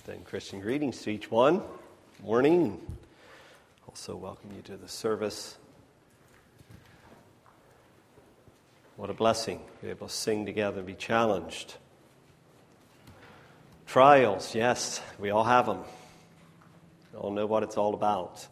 Then Christian greetings to each one. Morning. Also welcome you to the service. What a blessing to be able to sing together and be challenged. Trials, yes, we all have them. We all know what it's all about.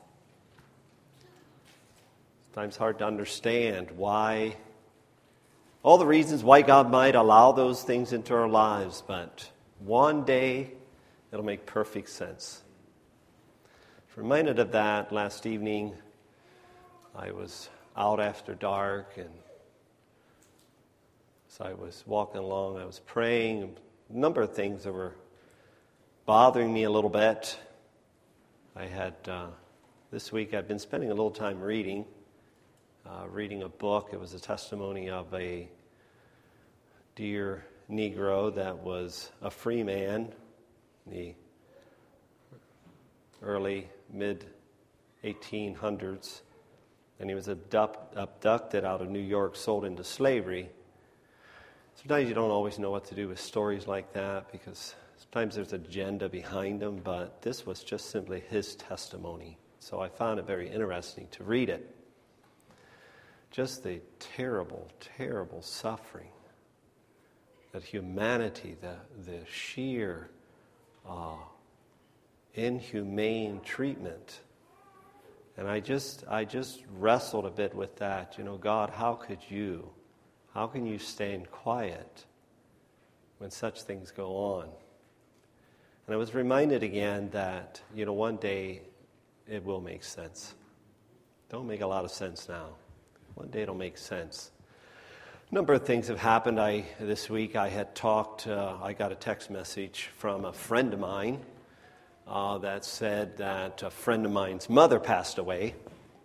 Sometimes hard to understand why, all the reasons why God might allow those things into our lives, but one day it'll make perfect sense. I was reminded of that last evening. I was out after dark, and as I was walking along, I was praying. A number of things that were bothering me a little bit. I had, this week, I've been spending a little time reading a book. It was a testimony of a dear Negro that was a free man in the early, mid-1800s. And he was abducted out of New York, sold into slavery. Sometimes you don't always know what to do with stories like that because sometimes there's an agenda behind them, but this was just simply his testimony. So I found it very interesting to read it. Just the terrible, terrible suffering that humanity, the sheer inhumane treatment. And I just wrestled a bit with that. You know, God, how can you stand quiet when such things go on? And I was reminded again that, you know, one day it will make sense. Don't make a lot of sense now. One day it'll make sense. A number of things have happened. This week I got a text message from a friend of mine that said that a friend of mine's mother passed away.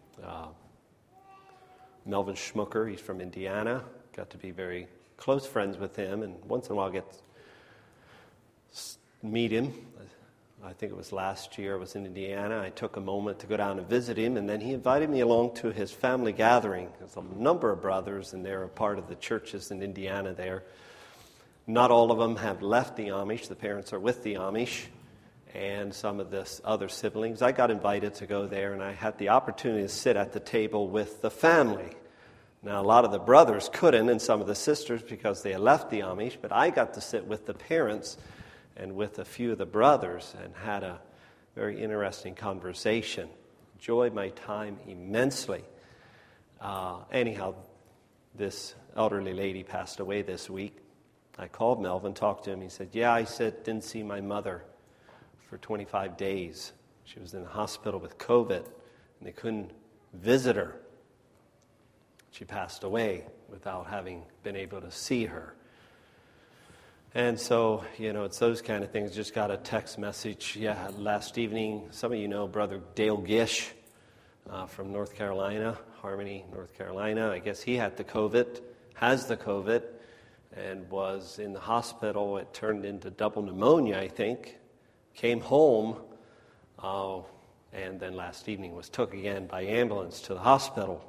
Melvin Schmucker, he's from Indiana. Got to be very close friends with him, and once in a while I get to meet him. I think it was last year I was in Indiana. I took a moment to go down and visit him, and then he invited me along to his family gathering. There's a number of brothers, and they're a part of the churches in Indiana there. Not all of them have left the Amish. The parents are with the Amish, and some of the other siblings. I got invited to go there, and I had the opportunity to sit at the table with the family. Now, a lot of the brothers couldn't, and some of the sisters, because they had left the Amish, but I got to sit with the parents and with a few of the brothers and had a very interesting conversation. Enjoyed my time immensely. Anyhow, this elderly lady passed away this week. I called Melvin, talked to him. He said, didn't see my mother for 25 days. She was in the hospital with COVID, and they couldn't visit her. She passed away without having been able to see her. And so, you know, it's those kind of things. Just got a text message, last evening. Some of you know Brother Dale Gish from North Carolina, Harmony, North Carolina. I guess he has the COVID, and was in the hospital. It turned into double pneumonia, I think. Came home, and then last evening was took again by ambulance to the hospital.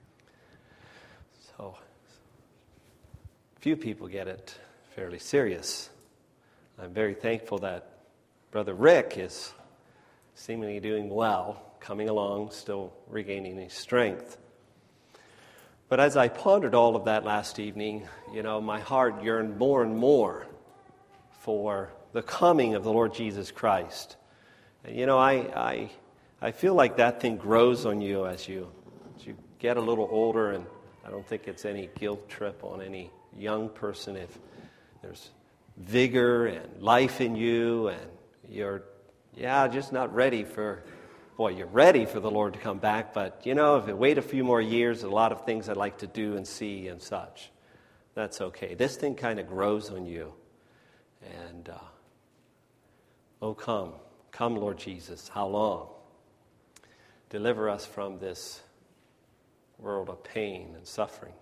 So, few people get it fairly serious. I'm very thankful that Brother Rick is seemingly doing well, coming along, still regaining his strength. But as I pondered all of that last evening, you know, my heart yearned more and more for the coming of the Lord Jesus Christ. And, you know, I feel like that thing grows on you as you get a little older, and I don't think it's any guilt trip on any young person if there's vigor and life in you, and you're, just not ready you're ready for the Lord to come back, but, you know, if you wait a few more years, there's a lot of things I'd like to do and see and such. That's okay. This thing kind of grows on you. And, come, Lord Jesus, how long? Deliver us from this world of pain and suffering.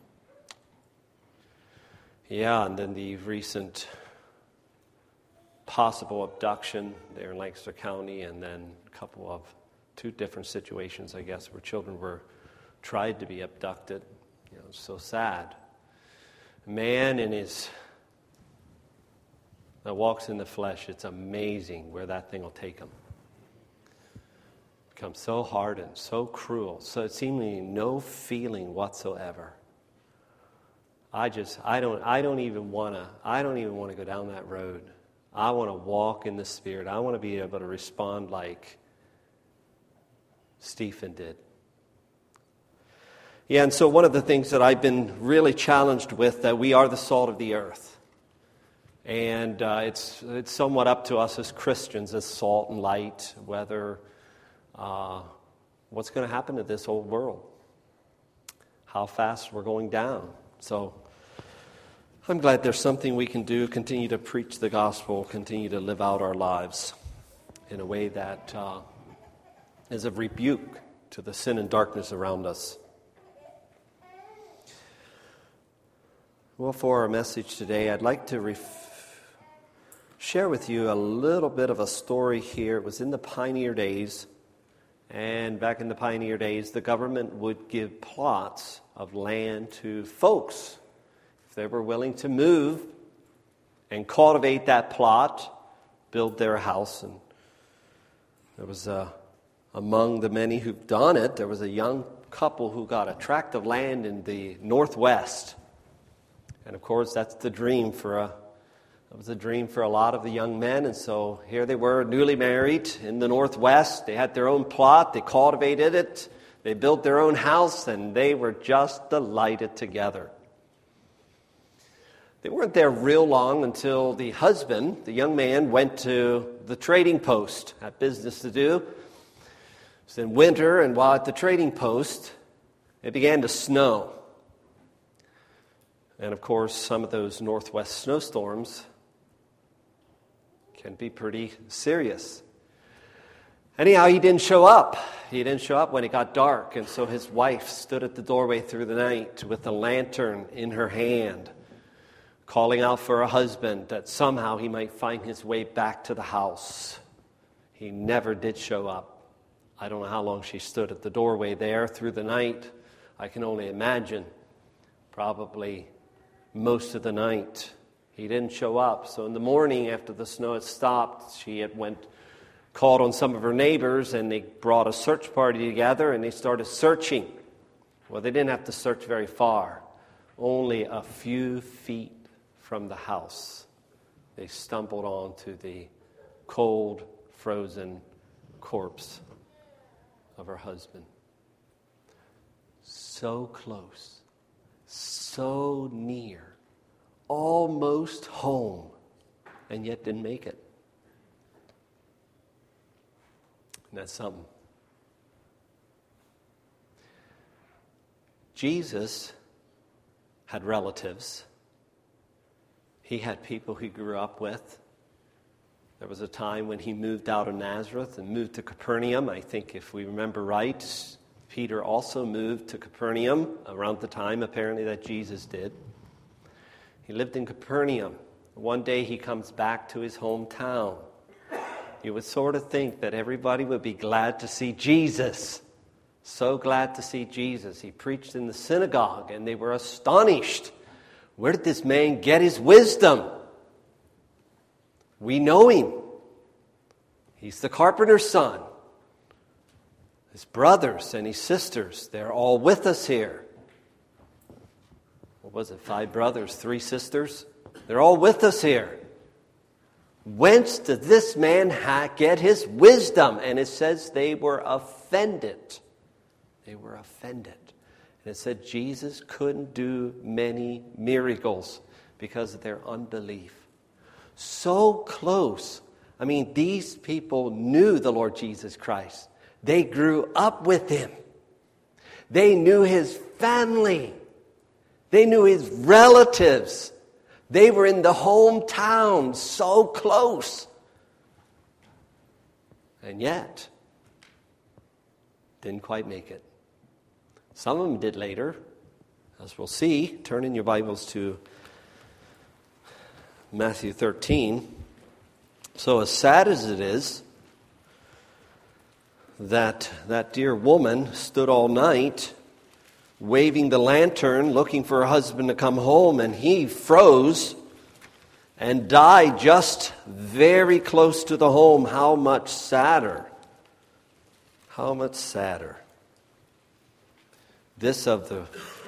And then the recent possible abduction there in Lancaster County, and then two different situations, I guess, where children were tried to be abducted. You know, it's so sad. A man in his that walks in the flesh, it's amazing where that thing will take them. Become so hardened, so cruel, so seemingly no feeling whatsoever. I don't even want to go down that road. I want to walk in the Spirit. I want to be able to respond like Stephen did. Yeah, and so one of the things that I've been really challenged with, that we are the salt of the earth. And it's somewhat up to us as Christians, as salt and light, whether what's going to happen to this old world, how fast we're going down. So I'm glad there's something we can do, continue to preach the gospel, continue to live out our lives in a way that is a rebuke to the sin and darkness around us. Well, for our message today, I'd like to share with you a little bit of a story here. It was in the pioneer days, and back in the pioneer days, the government would give plots of land to folks if they were willing to move and cultivate that plot, build their house. And there was among the many who've done it, there was a young couple who got a tract of land in the Northwest. And of course, that's the dream for a lot of the young men. And so here they were, newly married in the Northwest. They had their own plot. They cultivated it. They built their own house, and they were just delighted together. They weren't there real long until the husband, the young man, went to the trading post, had business to do. It was in winter, and while at the trading post, it began to snow. And of course, some of those Northwest snowstorms can be pretty serious. Anyhow, he didn't show up. He didn't show up when it got dark. And so his wife stood at the doorway through the night with a lantern in her hand, calling out for her husband that somehow he might find his way back to the house. He never did show up. I don't know how long she stood at the doorway there through the night. I can only imagine. Probably most of the night. He didn't show up. So in the morning, after the snow had stopped, she had called on some of her neighbors, and they brought a search party together, and they started searching. Well, they didn't have to search very far. Only a few feet from the house, they stumbled onto the cold, frozen corpse of her husband. So close. So near, almost home, and yet didn't make it. And that's something. Jesus had relatives. He had people he grew up with. There was a time when he moved out of Nazareth and moved to Capernaum. I think if we remember right, Peter also moved to Capernaum around the time, apparently, that Jesus did. He lived in Capernaum. One day he comes back to his hometown. You would sort of think that everybody would be glad to see Jesus. So glad to see Jesus. He preached in the synagogue, and they were astonished. Where did this man get his wisdom? We know him. He's the carpenter's son. His brothers and his sisters, they're all with us here. What was it, 5 brothers, 3 sisters? They're all with us here. Whence did this man get his wisdom? And it says they were offended. They were offended. And it said Jesus couldn't do many miracles because of their unbelief. So close. I mean, these people knew the Lord Jesus Christ. They grew up with him. They knew his family. They knew his relatives. They were in the hometown, so close. And yet, didn't quite make it. Some of them did later, as we'll see. Turn in your Bibles to Matthew 13. So as sad as it is that dear woman stood all night waving the lantern, looking for her husband to come home, and he froze and die just very close to the home. How much sadder. How much sadder. This of the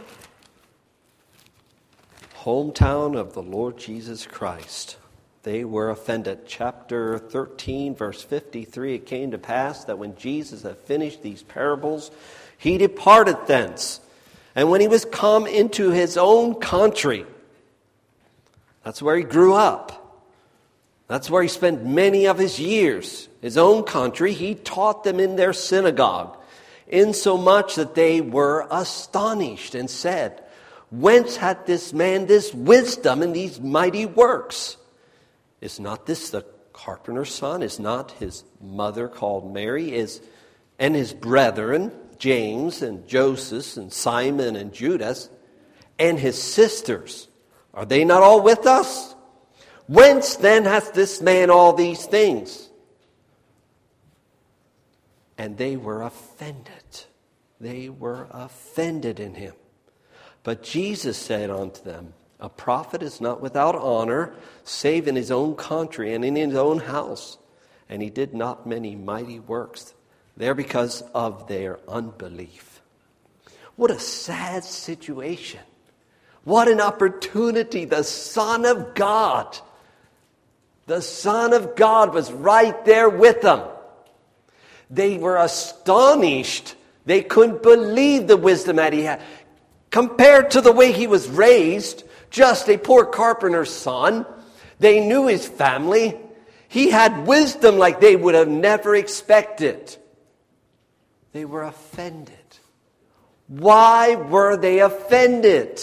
hometown of the Lord Jesus Christ. They were offended. Chapter 13, verse 53, it came to pass that when Jesus had finished these parables, he departed thence. And when he was come into his own country, that's where he grew up. That's where he spent many of his years. His own country, he taught them in their synagogue, insomuch that they were astonished and said, Whence hath this man this wisdom and these mighty works? Is not this the carpenter's son? Is not his mother called Mary? And his brethren, James and Joseph and Simon and Judas, and his sisters, are they not all with us? Whence then hath this man all these things? And they were offended. They were offended in him. But Jesus said unto them, A prophet is not without honor, save in his own country and in his own house. And he did not many mighty works there because of their unbelief. What a sad situation. What an opportunity. The Son of God was right there with them. They were astonished. They couldn't believe the wisdom that he had. Compared to the way he was raised, just a poor carpenter's son, they knew his family. He had wisdom like they would have never expected. They were offended. Why were they offended?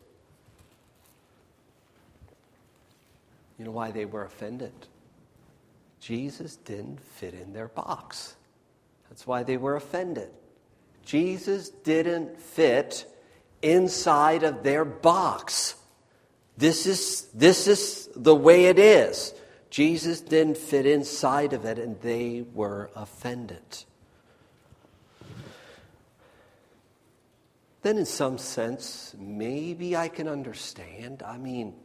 You know why they were offended? Jesus didn't fit in their box. That's why they were offended. Jesus didn't fit inside of their box. This is the way it is. Jesus didn't fit inside of it, and they were offended. Then in some sense, maybe I can understand. I mean,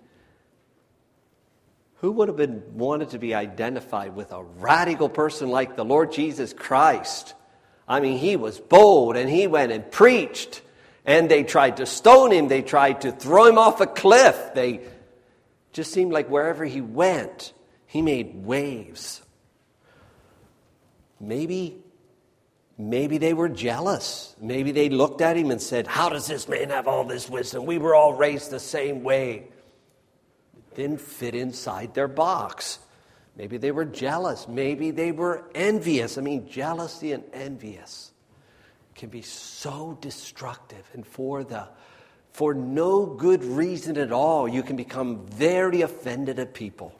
who would have wanted to be identified with a radical person like the Lord Jesus Christ? I mean, he was bold, and he went and preached. And they tried to stone him. They tried to throw him off a cliff. They just seemed like wherever he went, he made waves. Maybe they were jealous. Maybe they looked at him and said, How does this man have all this wisdom? We were all raised the same way. It didn't fit inside their box. Maybe they were jealous. Maybe they were envious. I mean, jealousy and envious can be so destructive, and for no good reason at all, you can become very offended at people.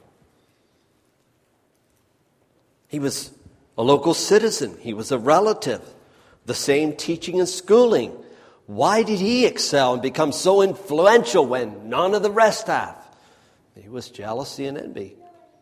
He was a local citizen. He was a relative. The same teaching and schooling. Why did he excel and become so influential when none of the rest have? It was jealousy and envy.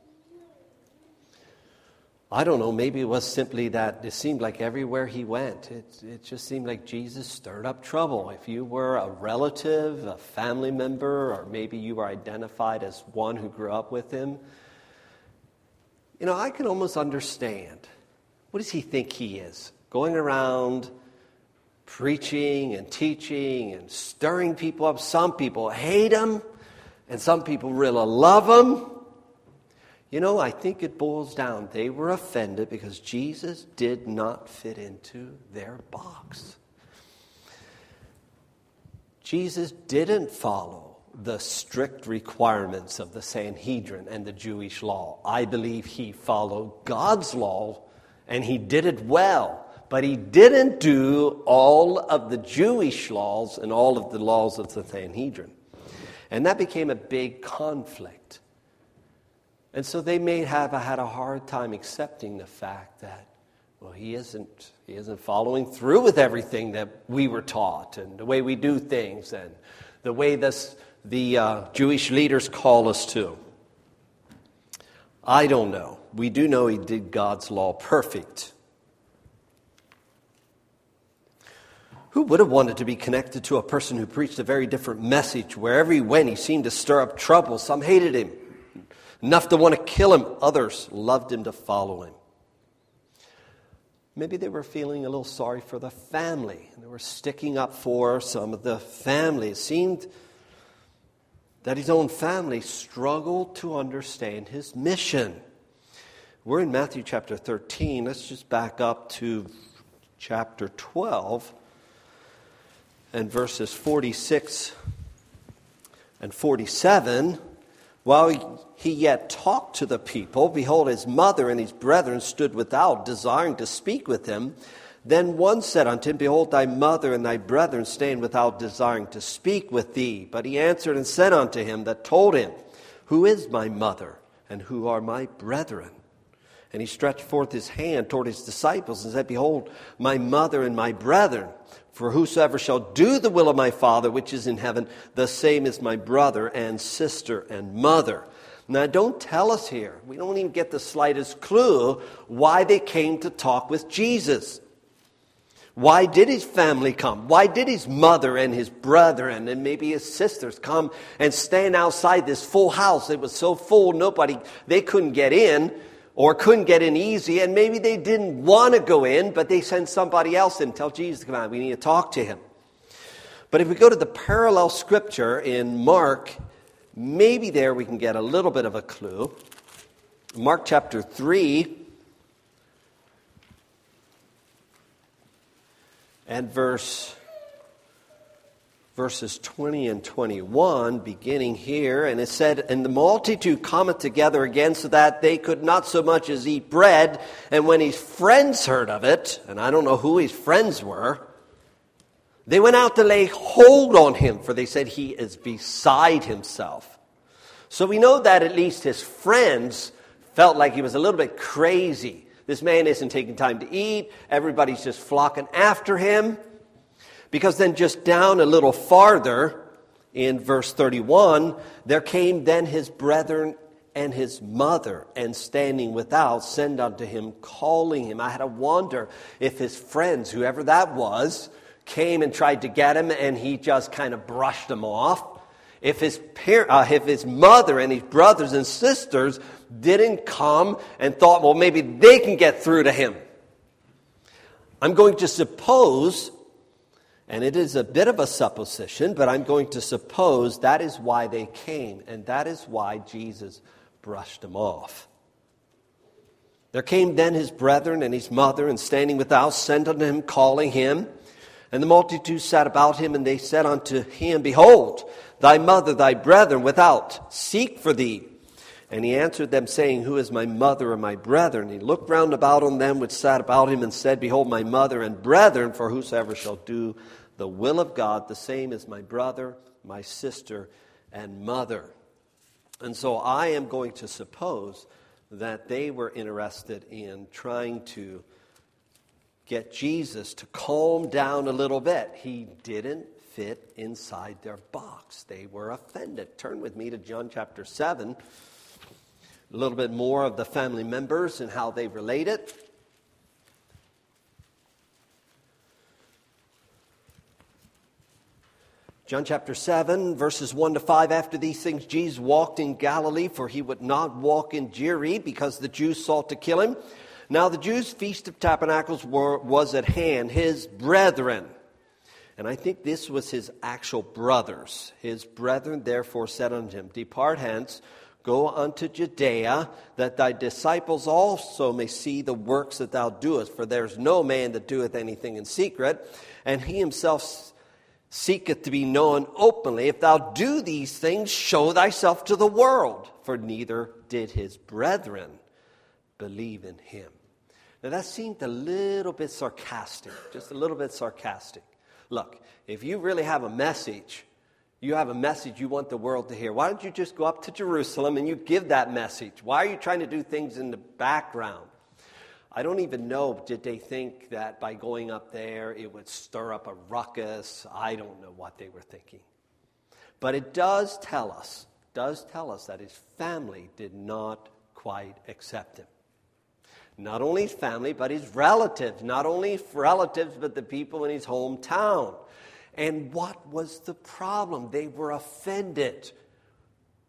I don't know, maybe it was simply that it seemed like everywhere he went, it just seemed like Jesus stirred up trouble. If you were a relative, a family member, or maybe you were identified as one who grew up with him, you know, I can almost understand. What does he think he is? Going around preaching and teaching and stirring people up. Some people hate him, and some people really love him. You know, I think it boils down. They were offended because Jesus did not fit into their box. Jesus didn't follow the strict requirements of the Sanhedrin and the Jewish law. I believe he followed God's law, and he did it well. But he didn't do all of the Jewish laws and all of the laws of the Sanhedrin. And that became a big conflict. And so they may have had a hard time accepting the fact that, well, he isn't following through with everything that we were taught and the way we do things and the way the Jewish leaders call us to. I don't know. We do know he did God's law perfect. Who would have wanted to be connected to a person who preached a very different message? Wherever he went, he seemed to stir up trouble. Some hated him. enough to want to kill him. Others loved him to follow him. Maybe they were feeling a little sorry for the family, and they were sticking up for some of the family. It seemed that his own family struggled to understand his mission. We're in Matthew chapter 13. Let's just back up to chapter 12 and verses 46 and 47. While he yet talked to the people, behold, his mother and his brethren stood without, desiring to speak with him. Then one said unto him, Behold, thy mother and thy brethren stand without, desiring to speak with thee. But he answered and said unto him that told him, Who is my mother, and who are my brethren? And he stretched forth his hand toward his disciples and said, Behold, my mother and my brethren. For whosoever shall do the will of my Father which is in heaven, the same is my brother and sister and mother. Now, don't tell us here. We don't even get the slightest clue why they came to talk with Jesus. Why did his family come? Why did his mother and his brethren and maybe his sisters come and stand outside this full house? It was so full, they couldn't get in. Or couldn't get in easy, and maybe they didn't want to go in, but they sent somebody else in. Tell Jesus to come out. We need to talk to him. But if we go to the parallel scripture in Mark, maybe there we can get a little bit of a clue. Mark chapter 3 and verses 20 and 21, beginning here. And it said, And the multitude cometh together again, so that they could not so much as eat bread. And when his friends heard of it, and I don't know who his friends were, they went out to lay hold on him, for they said, He is beside himself. So we know that at least his friends felt like he was a little bit crazy. This man isn't taking time to eat. Everybody's just flocking after him. Because then just down a little farther, in verse 31, there came then his brethren and his mother, and standing without, send unto him, calling him. I had to wonder if his friends, whoever that was, came and tried to get him, and he just kind of brushed them off. If his mother and his brothers and sisters didn't come and thought, well, maybe they can get through to him. I'm going to suppose, and it is a bit of a supposition, but I'm going to suppose that is why they came, and that is why Jesus brushed them off. There came then his brethren and his mother, and standing without, sent unto him, calling him. And the multitude sat about him, and they said unto him, Behold, thy mother, thy brethren without, seek for thee. And he answered them, saying, Who is my mother and my brethren? And he looked round about on them which sat about him, and said, Behold, my mother and brethren, for whosoever shall do the will of God, the same is my brother, my sister, and mother. And so I am going to suppose that they were interested in trying to get Jesus to calm down a little bit. He didn't fit inside their box. They were offended. Turn with me to John chapter 7. A little bit more of the family members and how they related. John chapter 7, verses 1 to 5. After these things, Jesus walked in Galilee, for he would not walk in Jericho, because the Jews sought to kill him. Now the Jews' feast of tabernacles was at hand, his brethren. And I think this was his actual brothers. His brethren therefore said unto him, Depart hence, go unto Judea, that thy disciples also may see the works that thou doest. For there is no man that doeth anything in secret, and he himself seeketh to be known openly. If thou do these things, show thyself to the world. For neither did his brethren believe in him. Now that seemed a little bit sarcastic, just a little bit sarcastic. Look, if you really have a message, you have a message you want the world to hear, why don't you just go up to Jerusalem and you give that message? Why are you trying to do things in the background? I don't even know, did they think that by going up there it would stir up a ruckus? I don't know what they were thinking. But it does tell us that his family did not quite accept him. Not only his family, but his relatives. Not only his relatives, but the people in his hometown. And what was the problem? They were offended.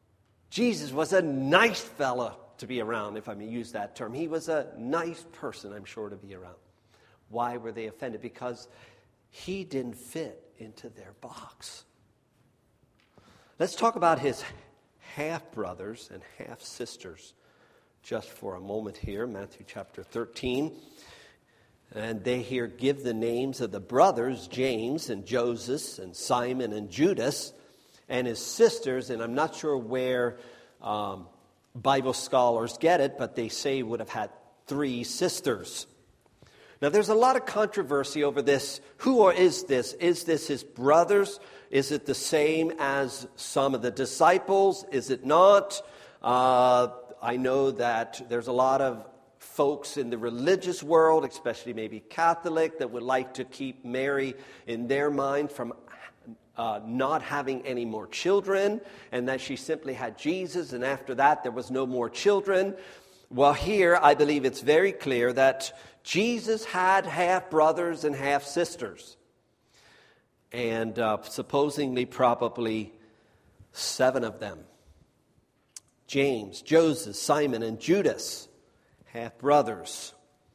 Jesus was a nice fella to be around, if I may use that term. He was a nice person, I'm sure, to be around. Why were they offended? Because he didn't fit into their box. Let's talk about his half-brothers and half-sisters just for a moment here. Matthew chapter 13. And they here give the names of the brothers, James and Joseph and Simon and Judas, and his sisters. And I'm not sure where Bible scholars get it, but they say he would have had 3 sisters. Now, there's a lot of controversy over this. Who is this? Is this his brothers? Is it the same as some of the disciples? Is it not? I know that there's a lot of folks in the religious world, especially maybe Catholic, that would like to keep Mary in their mind from not having any more children, and that she simply had Jesus, and after that there was no more children. Well, here I believe it's very clear that Jesus had half-brothers and half-sisters, and supposedly probably 7 of them. James, Joseph, Simon, and Judas, half-brothers.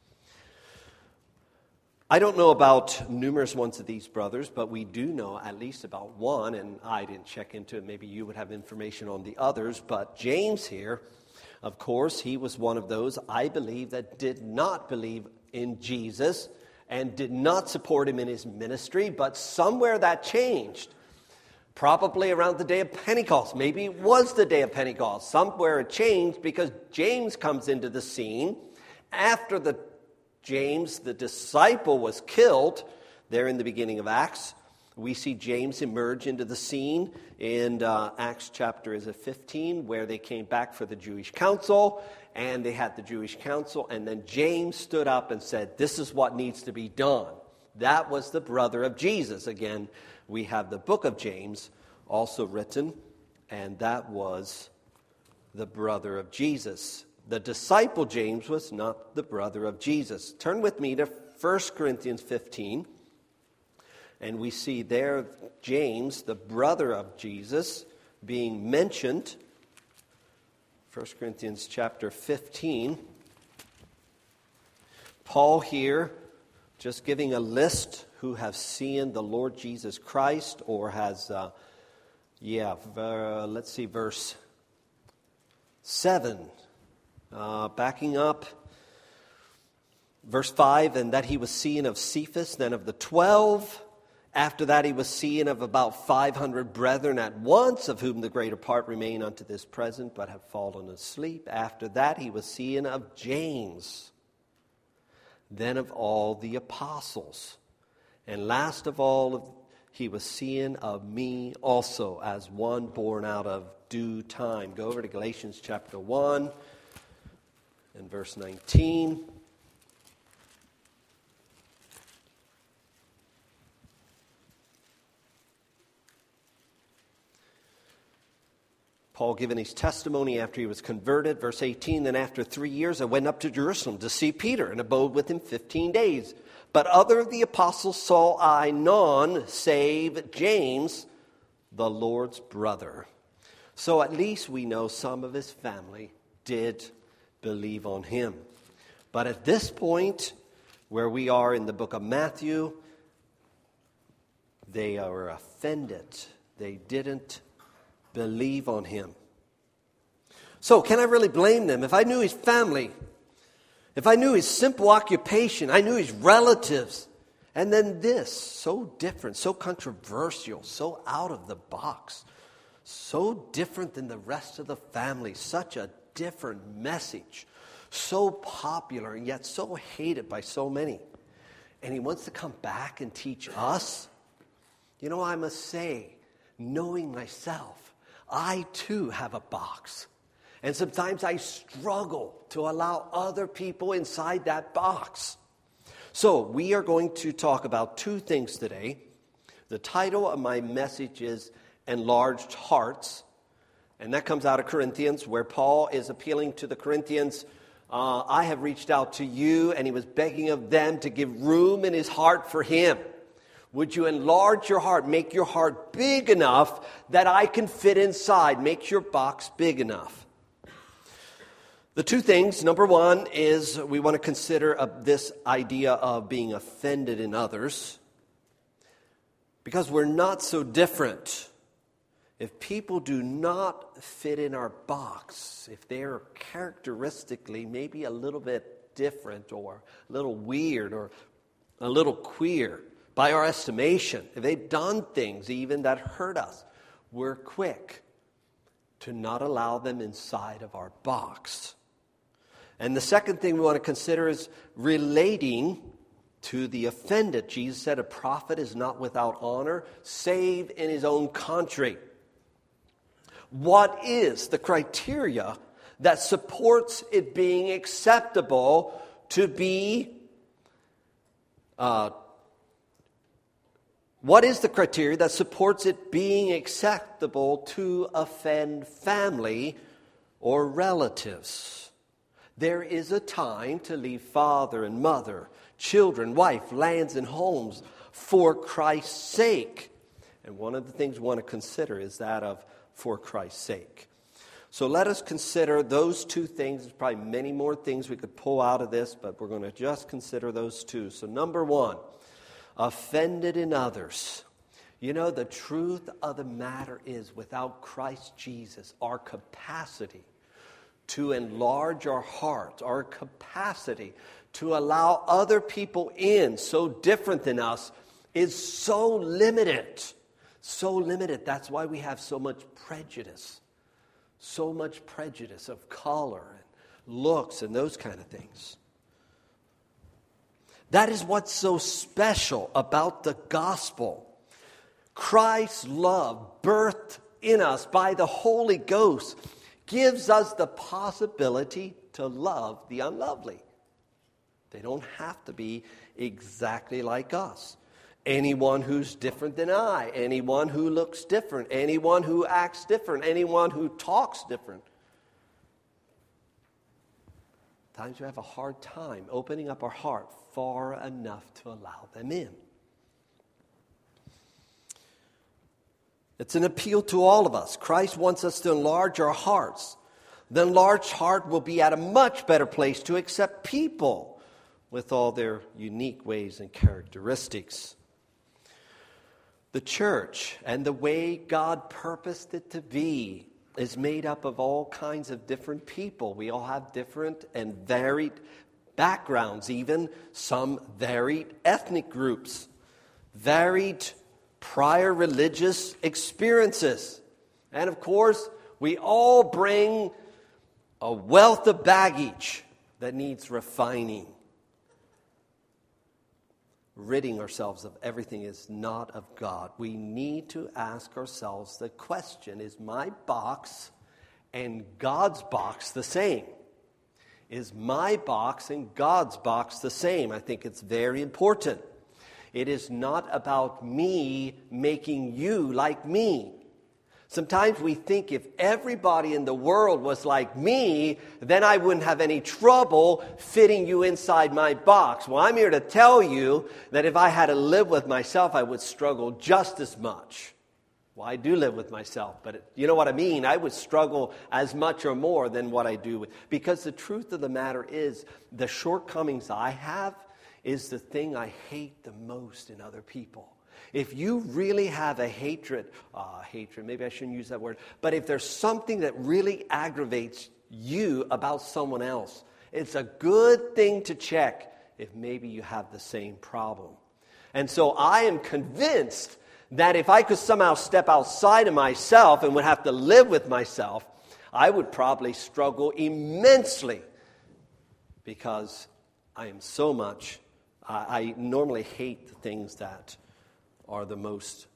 I don't know about numerous ones of these brothers, but we do know at least about one, and I didn't check into it. Maybe you would have information on the others, but James here, of course, he was one of those, I believe, that did not believe in Jesus and did not support him in his ministry, but somewhere that changed. Probably around the day of Pentecost. Maybe it was the day of Pentecost. Somewhere it changed because James comes into the scene after James, the disciple, was killed. There in the beginning of Acts, we see James emerge into the scene in Acts chapter 15, where they came back for the Jewish council, and they had the Jewish council, and then James stood up and said, "This is what needs to be done." That was the brother of Jesus. Again, we have the book of James also written, and that was the brother of Jesus. The disciple James was not the brother of Jesus. Turn with me to 1 Corinthians 15, and we see there James, the brother of Jesus, being mentioned. 1 Corinthians chapter 15. Paul here just giving a list who have seen the Lord Jesus Christ, or has, let's see, verse 7. Backing up, verse 5, and that he was seen of Cephas, then of the 12. After that he was seen of about 500 brethren at once, of whom the greater part remain unto this present, but have fallen asleep. After that he was seen of James, then of all the apostles. And last of all, he was seen of me also, as one born out of due time. Go over to Galatians chapter 1 and verse 19. Paul giving his testimony after he was converted. Verse 18, then after 3 years I went up to Jerusalem to see Peter and abode with him 15 days. But other of the apostles saw I none, save James, the Lord's brother. So at least we know some of his family did believe on him. But at this point, where we are in the book of Matthew, they are offended. They didn't believe on him. So can I really blame them? If I knew his family, if I knew his simple occupation, I knew his relatives, and then this, so different, so controversial, so out of the box, so different than the rest of the family, such a different message, so popular and yet so hated by so many. And he wants to come back and teach us. You know, I must say, knowing myself, I too have a box. And sometimes I struggle to allow other people inside that box. So we are going to talk about 2 things today. The title of my message is Enlarged Hearts. And that comes out of Corinthians, where Paul is appealing to the Corinthians. I have reached out to you, and he was begging of them to give room in his heart for him. Would you enlarge your heart, make your heart big enough that I can fit inside, make your box big enough? The two things, number one, is we want to consider this idea of being offended in others, because we're not so different. If people do not fit in our box, if they're characteristically maybe a little bit different or a little weird or a little queer by our estimation, if they've done things even that hurt us, we're quick to not allow them inside of our box. And the second thing we want to consider is relating to the offended. Jesus said a prophet is not without honor, save in his own country. What is the criteria that supports it being acceptable to be... what is the criteria that supports it being acceptable to offend family or relatives? There is a time to leave father and mother, children, wife, lands, and homes for Christ's sake. And one of the things we want to consider is that of for Christ's sake. So let us consider those two things. There's probably many more things we could pull out of this, but we're going to just consider those two. So number one, offended in others. You know, the truth of the matter is, without Christ Jesus, our capacity to enlarge our hearts, our capacity to allow other people in so different than us is so limited. So limited. That's why we have so much prejudice. So much prejudice of color and looks and those kind of things. That is what's so special about the gospel. Christ's love, birthed in us by the Holy Ghost, gives us the possibility to love the unlovely. They don't have to be exactly like us. Anyone who's different than I, anyone who looks different, anyone who acts different, anyone who talks different. Times we have a hard time opening up our heart far enough to allow them in. It's an appeal to all of us. Christ wants us to enlarge our hearts. The enlarged heart will be at a much better place to accept people with all their unique ways and characteristics. The church and the way God purposed it to be is made up of all kinds of different people. We all have different and varied backgrounds, even some varied ethnic groups, varied prior religious experiences. And of course, we all bring a wealth of baggage that needs refining. Ridding ourselves of everything is not of God. We need to ask ourselves the question, is my box and God's box the same? Is my box and God's box the same? I think it's very important. It is not about me making you like me. Sometimes we think if everybody in the world was like me, then I wouldn't have any trouble fitting you inside my box. Well, I'm here to tell you that if I had to live with myself, I would struggle just as much. Well, I do live with myself, but you know what I mean? I would struggle as much or more than what I do. Because the truth of the matter is, the shortcomings I have is the thing I hate the most in other people. If you really have a hatred, maybe I shouldn't use that word, but if there's something that really aggravates you about someone else, it's a good thing to check if maybe you have the same problem. And so I am convinced that if I could somehow step outside of myself and would have to live with myself, I would probably struggle immensely because I am so much, I normally hate the things that are the most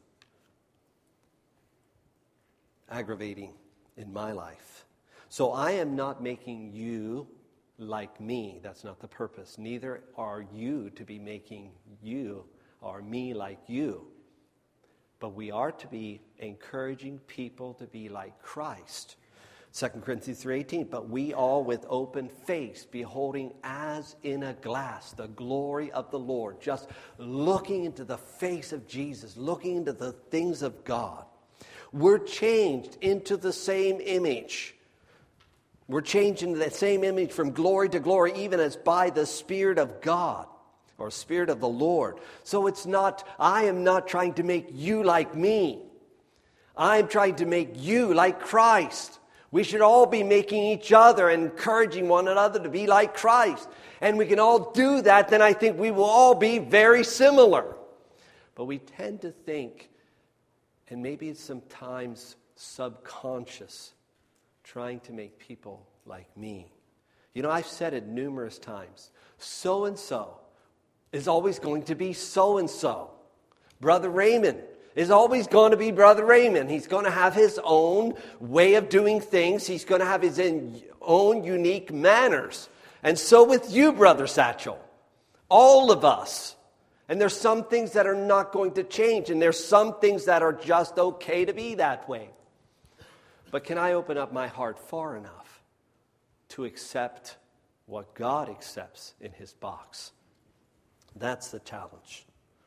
aggravating in my life. So I am not making you like me. That's not the purpose. Neither are you to be making you or me like you. But we are to be encouraging people to be like Christ. 2 Corinthians 3:18, but we all with open face, beholding as in a glass the glory of the Lord, just looking into the face of Jesus, looking into the things of God. We're changed into the same image. We're changed into that same image from glory to glory, even as by the Spirit of God, or Spirit of the Lord. So I am not trying to make you like me. I'm trying to make you like Christ. We should all be making each other and encouraging one another to be like Christ. And we can all do that, then I think we will all be very similar. But we tend to think, and maybe it's sometimes subconscious, trying to make people like me. You know, I've said it numerous times. So-and-so is always going to be so-and-so. Brother Raymond is always going to be Brother Raymond. He's going to have his own way of doing things. He's going to have his own unique manners. And so with you, Brother Satchel. All of us. And there's some things that are not going to change. And there's some things that are just okay to be that way. But can I open up my heart far enough to accept what God accepts in His box? That's the challenge.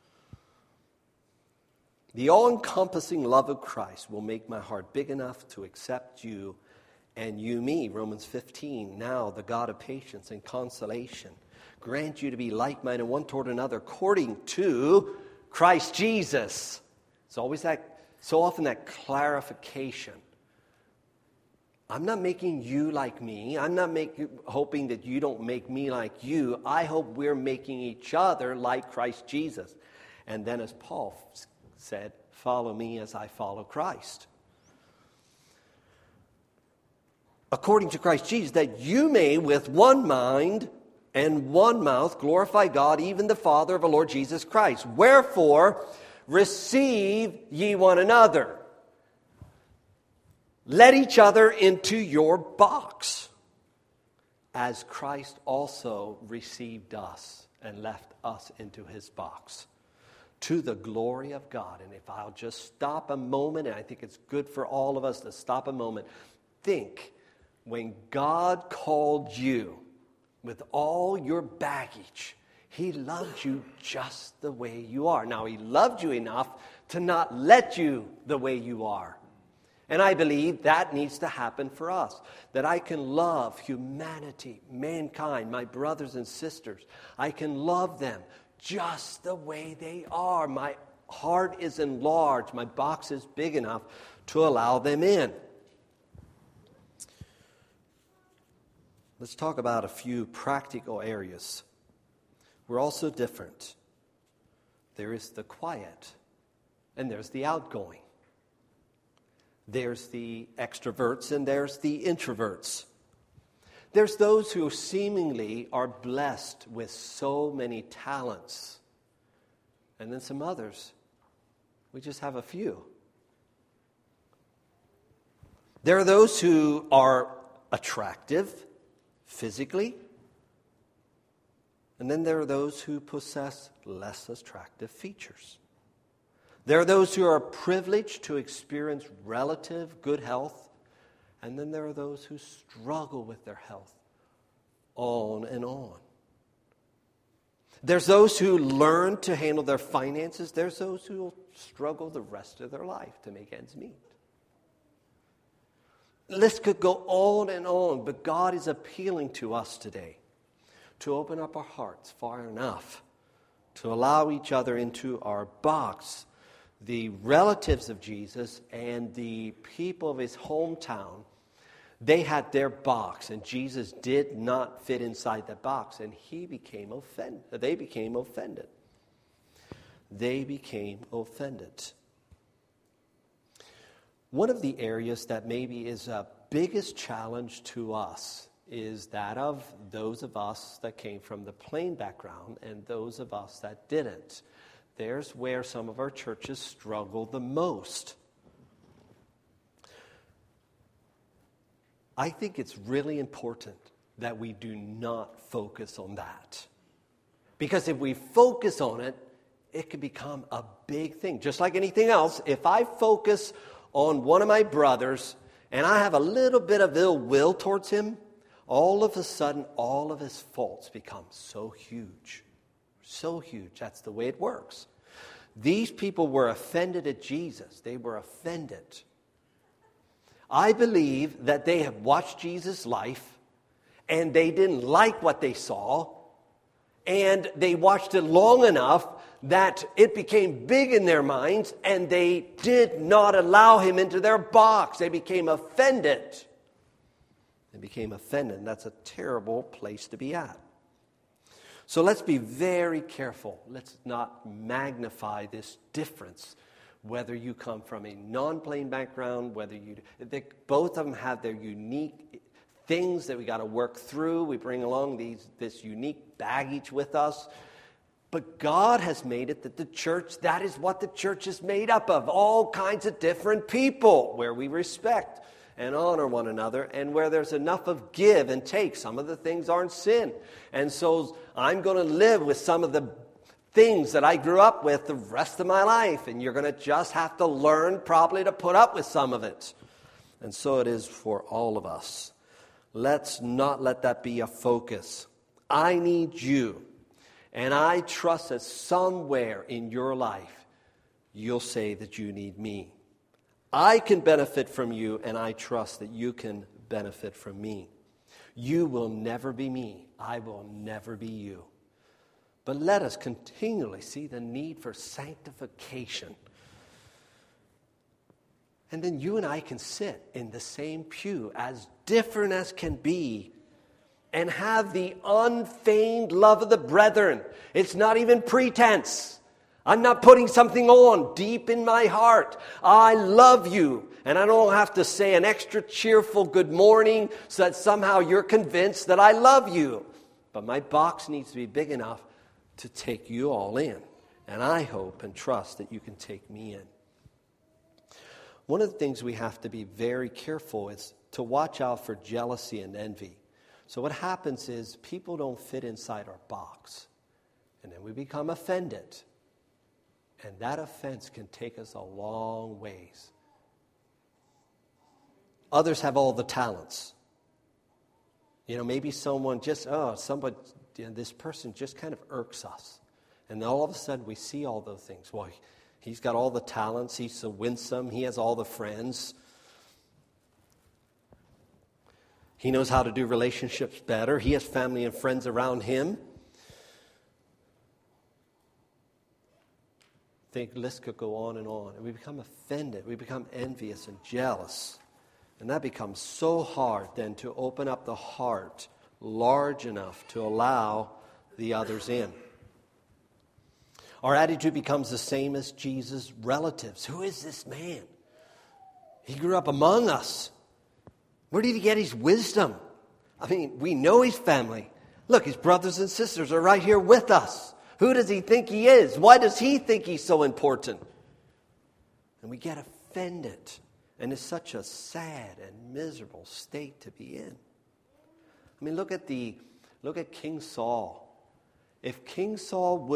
The all-encompassing love of Christ will make my heart big enough to accept you and you me. Romans 15, now the God of patience and consolation grant you to be like-minded one toward another according to Christ Jesus. It's always so often that clarification. I'm not making you like me. I'm not hoping that you don't make me like you. I hope we're making each other like Christ Jesus. And then as Paul said, follow me as I follow Christ. According to Christ Jesus, that you may with one mind and one mouth glorify God, even the Father of our Lord Jesus Christ. Wherefore, receive ye one another. Let each other into your box, as Christ also received us and left us into His box, to the glory of God. And if I'll just stop a moment, and I think it's good for all of us to stop a moment, think, when God called you with all your baggage, He loved you just the way you are. Now, He loved you enough to not let you the way you are. And I believe that needs to happen for us, that I can love humanity, mankind, my brothers and sisters. I can love them just the way they are. My heart is enlarged. My box is big enough to allow them in. Let's talk about a few practical areas. We're also different. There is the quiet, and there's the outgoing. There's the extroverts, and there's the introverts. There's those who seemingly are blessed with so many talents. And then some others, we just have a few. There are those who are attractive physically. And then there are those who possess less attractive features. There are those who are privileged to experience relative good health. And then there are those who struggle with their health, on and on. There's those who learn to handle their finances. There's those who will struggle the rest of their life to make ends meet. The list could go on and on, but God is appealing to us today to open up our hearts far enough to allow each other into our box. The relatives of Jesus and the people of His hometown, they had their box, and Jesus did not fit inside that box, and He became offended. They became offended. They became offended. One of the areas that maybe is a biggest challenge to us is that of those of us that came from the plain background and those of us that didn't. There's where some of our churches struggle the most. I think it's really important that we do not focus on that. Because if we focus on it, it can become a big thing. Just like anything else, if I focus on one of my brothers and I have a little bit of ill will towards him, all of a sudden, all of his faults become so huge. So huge. That's the way it works. These people were offended at Jesus. They were offended. I believe that they have watched Jesus' life, and they didn't like what they saw, and they watched it long enough that it became big in their minds, and they did not allow him into their box. They became offended. They became offended, and that's a terrible place to be at. So let's be very careful. Let's not magnify this difference, whether you come from a non-plain background, both of them have their unique things that we got to work through. We bring along this unique baggage with us. But God has made it that the church, that is what the church is made up of. All kinds of different people where we respect and honor one another, and where there's enough of give and take. Some of the things aren't sin. And so I'm going to live with some of the things that I grew up with the rest of my life, and you're going to just have to learn probably to put up with some of it. And so it is for all of us. Let's not let that be a focus. I need you, and I trust that somewhere in your life you'll say that you need me. I can benefit from you, and I trust that you can benefit from me. You will never be me. I will never be you. But let us continually see the need for sanctification. And then you and I can sit in the same pew, as different as can be, and have the unfeigned love of the brethren. It's not even pretense. I'm not putting something on deep in my heart. I love you. And I don't have to say an extra cheerful good morning so that somehow you're convinced that I love you. But my box needs to be big enough to take you all in. And I hope and trust that you can take me in. One of the things we have to be very careful is to watch out for jealousy and envy. So what happens is people don't fit inside our box. And then we become offended. And that offense can take us a long ways. Others have all the talents. Maybe someone just, this person just kind of irks us. And all of a sudden we see all those things. Well, he's got all the talents. He's so winsome. He has all the friends. He knows how to do relationships better. He has family and friends around him. The list could go on. And we become offended. We become envious and jealous. And that becomes so hard then to open up the heart large enough to allow the others in. Our attitude becomes the same as Jesus' relatives. Who is this man? He grew up among us. Where did he get his wisdom? We know his family. Look, his brothers and sisters are right here with us. Who does he think he is? Why does he think he's so important? And we get offended. And it's such a sad and miserable state to be in. Look at King Saul. If King Saul's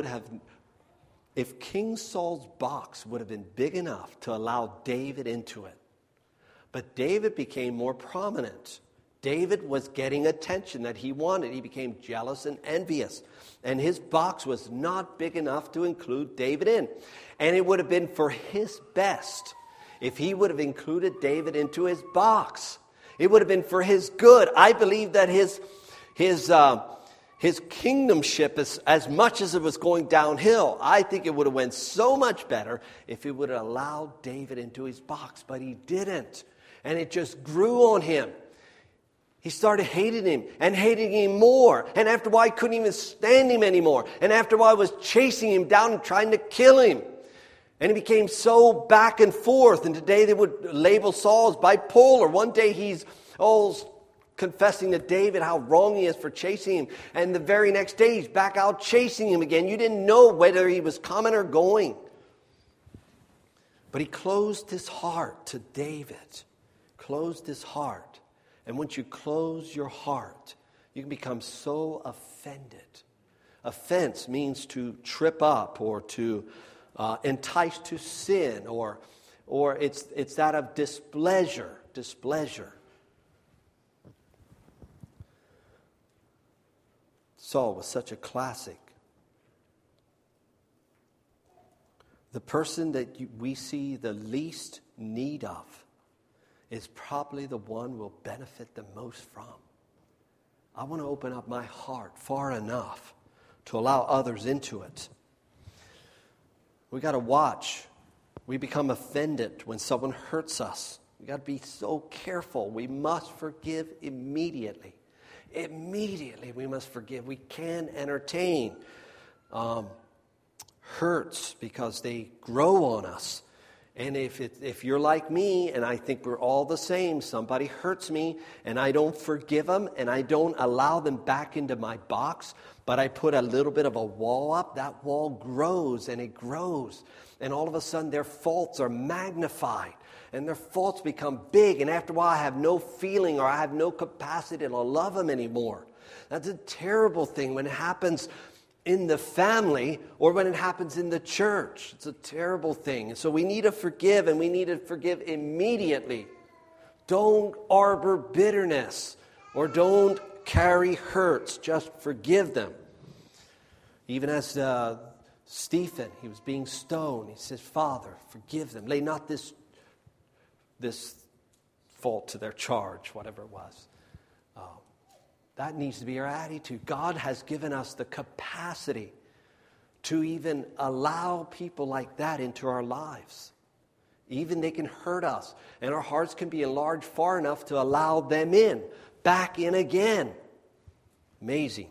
box would have been big enough to allow David into it, but David became more prominent. David was getting attention that he wanted. He became jealous and envious. And his box was not big enough to include David in. And it would have been for his best if he would have included David into his box. It would have been for his good. I believe that his kingdomship, as much as it was going downhill, I think it would have went so much better if he would have allowed David into his box. But he didn't. And it just grew on him. He started hating him more. And after a while, I couldn't even stand him anymore. And after a while, I was chasing him down and trying to kill him. And it became so back and forth. And today they would label Saul as bipolar. One day he's confessing to David how wrong he is for chasing him. And the very next day he's back out chasing him again. You didn't know whether he was coming or going. But he closed his heart to David. Closed his heart. And once you close your heart, you can become so offended. Offense means to trip up or to entice to sin, or it's that of displeasure displeasure. Saul was such a classic. The person that we see the least need of is probably the one we'll benefit the most from. I want to open up my heart far enough to allow others into it. We got to watch. We become offended when someone hurts us. We got to be so careful. We must forgive immediately. Immediately we must forgive. We can entertain hurts because they grow on us. And if you're like me, and I think we're all the same, somebody hurts me and I don't forgive them and I don't allow them back into my box, but I put a little bit of a wall up, that wall grows and it grows. And all of a sudden their faults are magnified and their faults become big. And after a while I have no feeling or I have no capacity to love them anymore. That's a terrible thing when it happens in the family or when it happens in the church. It's a terrible thing. And so we need to forgive, and we need to forgive immediately. Don't harbor bitterness or don't carry hurts. Just forgive them. Even as Stephen, he was being stoned. He says, Father, forgive them. Lay not this fault to their charge, whatever it was. That needs to be our attitude. God has given us the capacity to even allow people like that into our lives. Even they can hurt us, and our hearts can be enlarged far enough to allow them in, back in again. Amazing.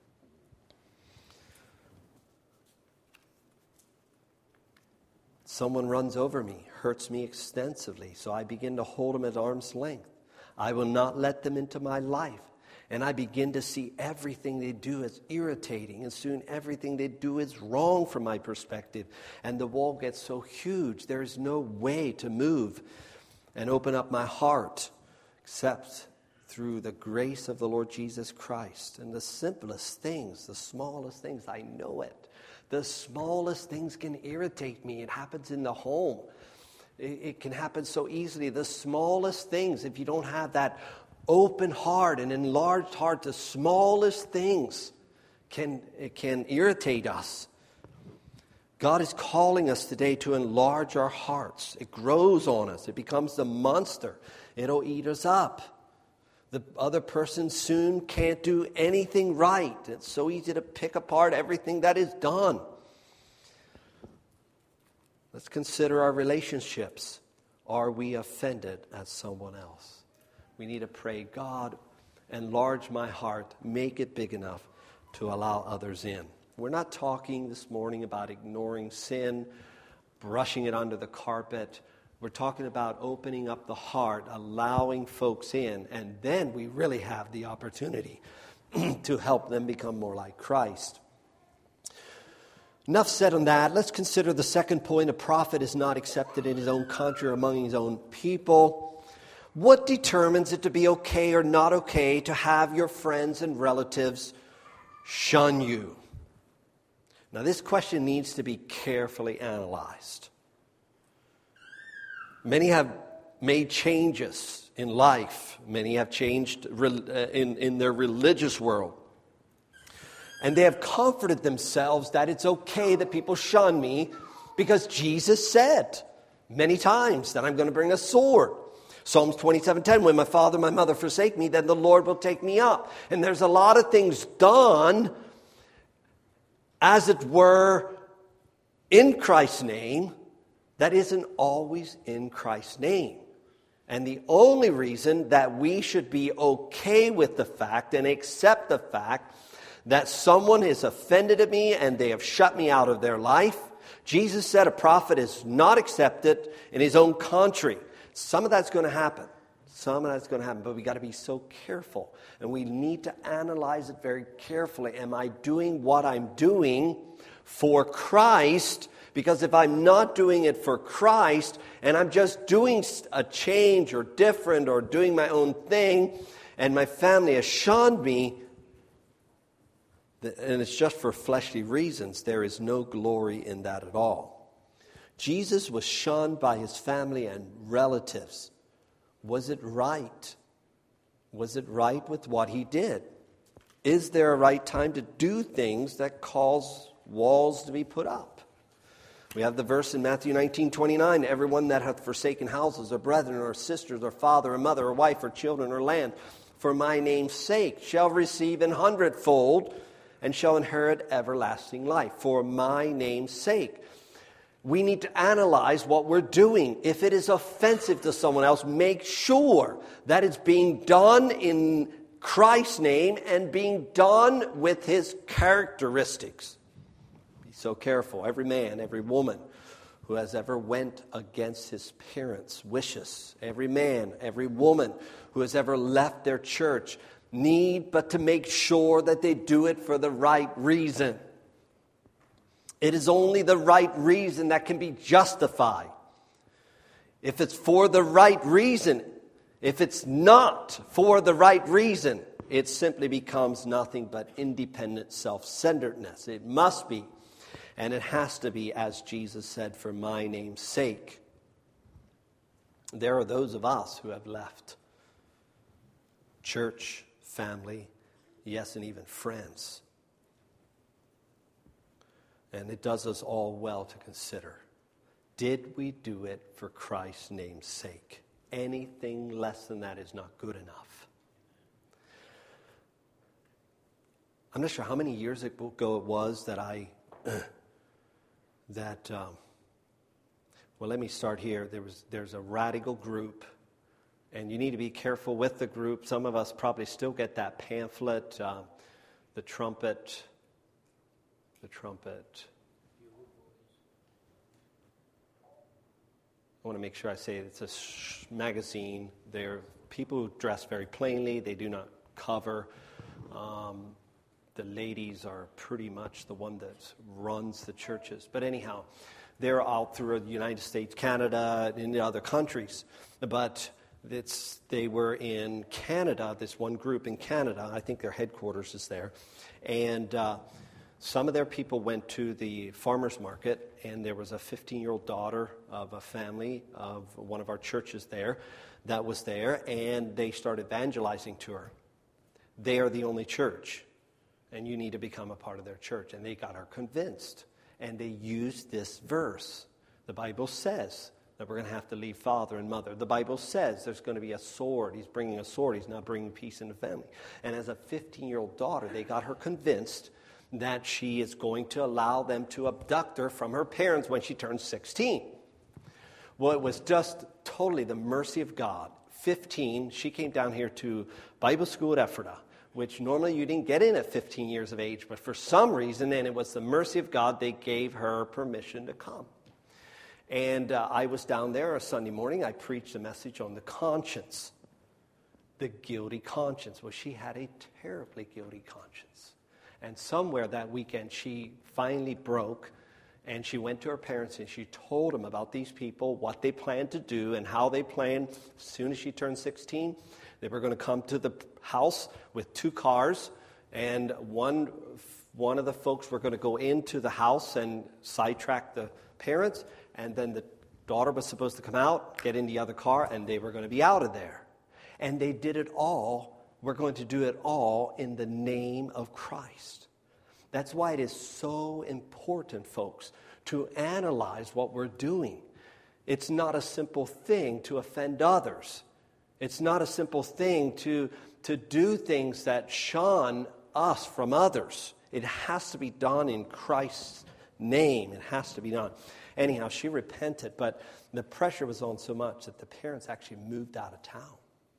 Someone runs over me, hurts me extensively, so I begin to hold them at arm's length. I will not let them into my life. And I begin to see everything they do as irritating. And soon everything they do is wrong from my perspective. And the wall gets so huge, there is no way to move and open up my heart except through the grace of the Lord Jesus Christ. And the simplest things, the smallest things, I know it. The smallest things can irritate me. It happens in the home. It can happen so easily. The smallest things, if you don't have that open heart and enlarged heart, the smallest things can irritate us. God is calling us today to enlarge our hearts. It grows on us. It becomes the monster. It'll eat us up. The other person soon can't do anything right. It's so easy to pick apart everything that is done. Let's consider our relationships. Are we offended at someone else? We need to pray, God, enlarge my heart, make it big enough to allow others in. We're not talking this morning about ignoring sin, brushing it under the carpet. We're talking about opening up the heart, allowing folks in, and then we really have the opportunity to help them become more like Christ. Enough said on that. Let's consider the second point. A prophet is not accepted in his own country or among his own people. What determines it to be okay or not okay to have your friends and relatives shun you? Now, this question needs to be carefully analyzed. Many have made changes in life. Many have changed in their religious world. And they have comforted themselves that it's okay that people shun me because Jesus said many times that I'm going to bring a sword. Psalms 27:10, when my father and my mother forsake me, then the Lord will take me up. And there's a lot of things done, as it were, in Christ's name, that isn't always in Christ's name. And the only reason that we should be okay with the fact and accept the fact that someone is offended at me and they have shut me out of their life, Jesus said a prophet is not accepted in his own country. Some of that's going to happen. But we got to be so careful. And we need to analyze it very carefully. Am I doing what I'm doing for Christ? Because if I'm not doing it for Christ, and I'm just doing a change or different or doing my own thing, and my family has shunned me, and it's just for fleshly reasons, there is no glory in that at all. Jesus was shunned by his family and relatives. Was it right? Was it right with what he did? Is there a right time to do things that cause walls to be put up? We have the verse in Matthew 19:29, everyone that hath forsaken houses or brethren or sisters or father or mother or wife or children or land for my name's sake shall receive an hundredfold and shall inherit everlasting life. For my name's sake. We need to analyze what we're doing. If it is offensive to someone else, make sure that it's being done in Christ's name and being done with his characteristics. Be so careful. Every man, every woman who has ever went against his parents' wishes, every man, every woman who has ever left their church, need but to make sure that they do it for the right reason. It is only the right reason that can be justified. If it's for the right reason, if it's not for the right reason, it simply becomes nothing but independent self-centeredness. It must be, and it has to be, as Jesus said, for my name's sake. There are those of us who have left church, family, yes, and even friends. And it does us all well to consider, did we do it for Christ's name's sake? Anything less than that is not good enough. I'm not sure how many years ago it was that well, let me start here. There's a radical group, and you need to be careful with the group. Some of us probably still get that pamphlet, the trumpet. I want to make sure I say it's a magazine. They're people who dress very plainly. They do not cover. The ladies are pretty much the one that runs the churches. But anyhow, they're out through the United States, Canada, and in other countries. But they were in Canada, this one group in Canada. I think their headquarters is there. And some of their people went to the farmer's market, and there was a 15-year-old daughter of a family of one of our churches there that was there, and they started evangelizing to her. They are the only church, and you need to become a part of their church. And they got her convinced, and they used this verse. The Bible says that we're going to have to leave father and mother. The Bible says there's going to be a sword. He's bringing a sword. He's not bringing peace in the family. And as a 15-year-old daughter, they got her convinced that she is going to allow them to abduct her from her parents when she turns 16. Well, it was just totally the mercy of God. 15, she came down here to Bible school at Ephrata, which normally you didn't get in at 15 years of age, but for some reason, and it was the mercy of God, they gave her permission to come. And I was down there a Sunday morning. I preached a message on the conscience, the guilty conscience. Well, she had a terribly guilty conscience. And somewhere that weekend, she finally broke, and she went to her parents, and she told them about these people, what they planned to do, and how they planned, as soon as she turned 16, they were going to come to the house with 2 cars, and one of the folks were going to go into the house and sidetrack the parents, and then the daughter was supposed to come out, get in the other car, and they were going to be out of there. And they did it all. We're going to do it all in the name of Christ. That's why it is so important, folks, to analyze what we're doing. It's not a simple thing to offend others. It's not a simple thing to do things that shun us from others. It has to be done in Christ's name. It has to be done. Anyhow, she repented, but the pressure was on so much that the parents actually moved out of town.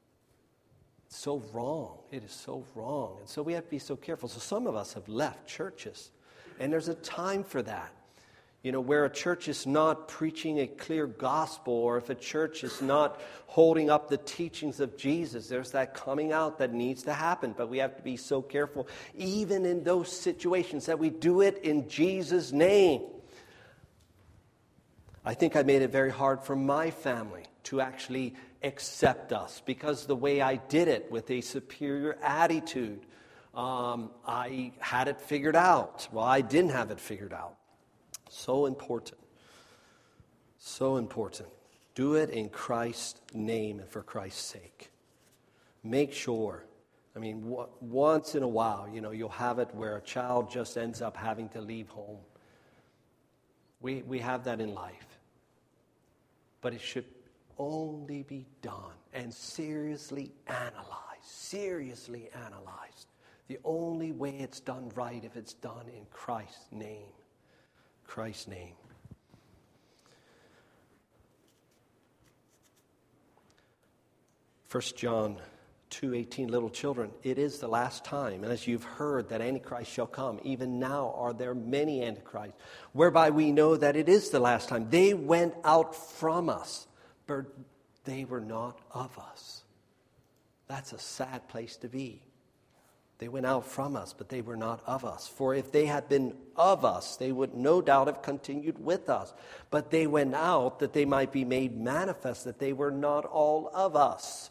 So wrong. It is so wrong. And so we have to be so careful. So some of us have left churches, and there's a time for that. You know, where a church is not preaching a clear gospel, or if a church is not holding up the teachings of Jesus, there's that coming out that needs to happen. But we have to be so careful, even in those situations, that we do it in Jesus' name. I think I made it very hard for my family to actually accept us, because the way I did it with a superior attitude, I had it figured out. Well, I didn't have it figured out. So important. So important. Do it in Christ's name and for Christ's sake. Make sure. I mean, once in a while, you'll have it where a child just ends up having to leave home. We have that in life. But it should only be done and seriously analyzed. Seriously analyzed. The only way it's done right if it's done in Christ's name. Christ's name. 1 John 2:18, little children, it is the last time, and as you've heard that Antichrist shall come, even now are there many Antichrists, whereby we know that it is the last time. They went out from us, but they were not of us. That's a sad place to be. They went out from us, but they were not of us. For if they had been of us, they would no doubt have continued with us. But they went out that they might be made manifest that they were not all of us.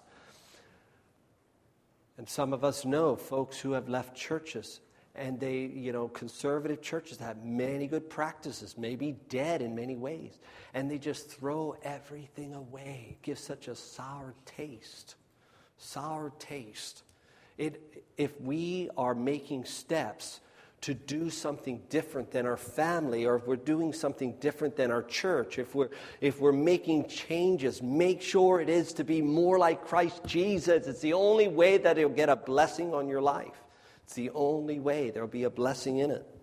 And some of us know folks who have left churches, and they, conservative churches have many good practices, maybe dead in many ways, and they just throw everything away. It gives such a sour taste. Sour taste. If we are making steps to do something different than our family, or if we're doing something different than our church, if we're making changes, make sure it is to be more like Christ Jesus. It's the only way that it'll get a blessing on your life. It's the only way there'll be a blessing in it.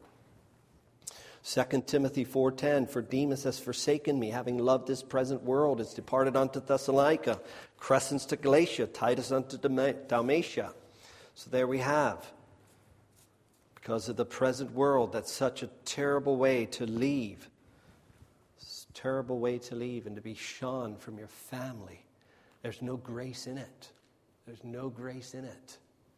2 Timothy 4:10, for Demas has forsaken me, having loved this present world, is departed unto Thessalonica, Crescens to Galatia, Titus unto Dalmatia. So there we have. Because of the present world, that's such a terrible way to leave. It's a terrible way to leave and to be shunned from your family. There's no grace in it. There's no grace in it.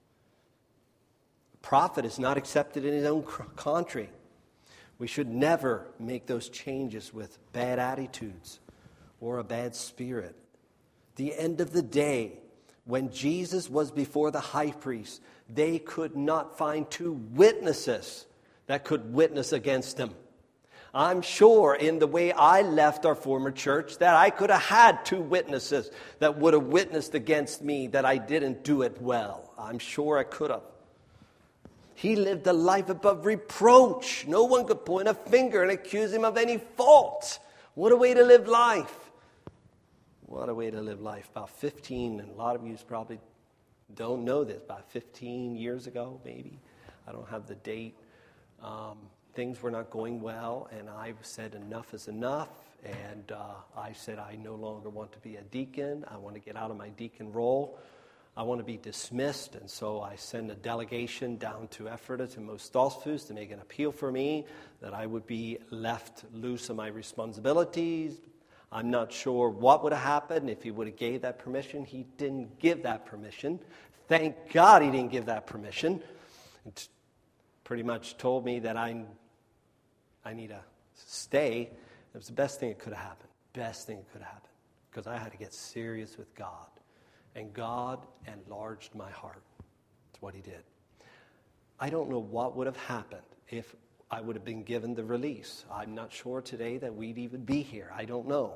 A prophet is not accepted in his own country. We should never make those changes with bad attitudes or a bad spirit. The end of the day, when Jesus was before the high priest, they could not find two witnesses that could witness against him. I'm sure in the way I left our former church that I could have had two witnesses that would have witnessed against me that I didn't do it well. I'm sure I could have. He lived a life above reproach. No one could point a finger and accuse him of any fault. What a way to live life. What a way to live life. About 15, and a lot of you probably don't know this, about 15 years ago, maybe. I don't have the date. Things were not going well, and I said enough is enough. And I said I no longer want to be a deacon. I want to get out of my deacon role. I want to be dismissed. And so I sent a delegation down to Ephrata, to Mostolfus, to make an appeal for me, that I would be left loose of my responsibilities. I'm not sure what would have happened if he would have gave that permission. He didn't give that permission. Thank God he didn't give that permission. It pretty much told me that I need to stay. It was the best thing that could have happened. Best thing that could have happened. Because I had to get serious with God. And God enlarged my heart. That's what he did. I don't know what would have happened if I would have been given the release. I'm not sure today that we'd even be here. I don't know.